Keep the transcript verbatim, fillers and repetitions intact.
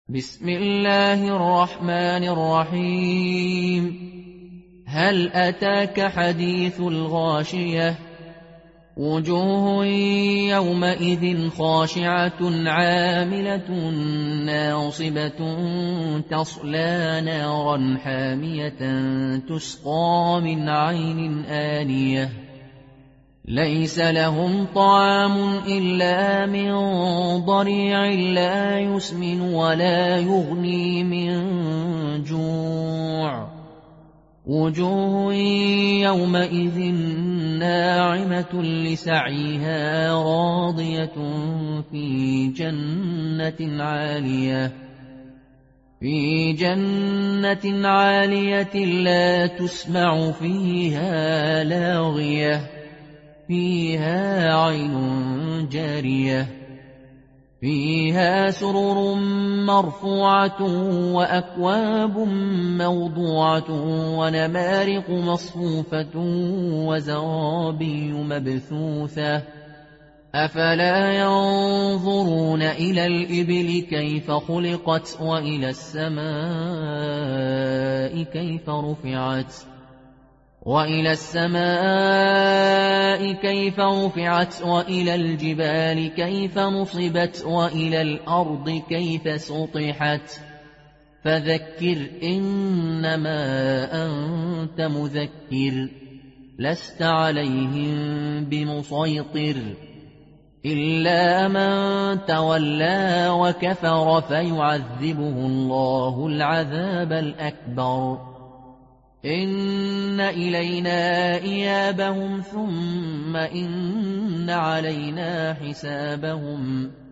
بسم الله الرحمن الرحيم. هل أتاك حديث الغاشية؟ وجوه يومئذ خاشعة عاملة ناصبة تصلى نارا حامية تسقى من عين آنية ليس لهم طعام إلا من ضريع لا يسمن ولا يغني من جوع. وجوه يومئذ ناعمة لسعيها راضية في جنة عالية في جنة عالية لا تسمع فيها لاغية فيها عين جارية فيها سرر مرفوعة وأكواب موضوعة ونمارق مصفوفة وزرابي مبثوثة أفلا ينظرون إلى الإبل كيف خلقت وإلى السماء كيف رفعت وإلى السماء كيف رفعت وإلى الجبال كيف نصبت وإلى الأرض كيف سطحت فذكر إنما أنت مذكر لست عليهم بمسيطر إلا من تولى وكفر فيعذبه الله العذاب الأكبر. إن إلينا إيابهم ثم إن علينا حسابهم